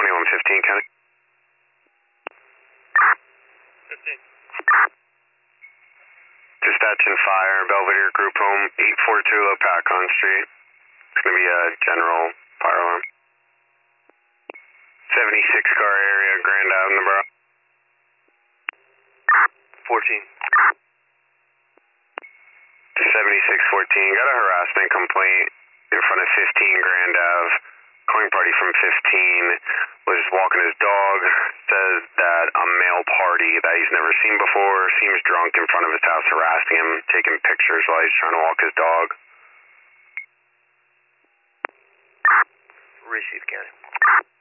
2115, County. 15. Dispatch and fire, Belvedere Group Home, 842 Opakon Street. It's going to be a general fire alarm. 76 car area, Grand Ave in the borough. 14. 7614, got a harassment complaint in front of 15 Grand Ave. Calling party from 15 was walking his dog. Says that a male party that he's never seen before seems drunk in front of his house, harassing him, taking pictures while he's trying to walk his dog. Receive, County.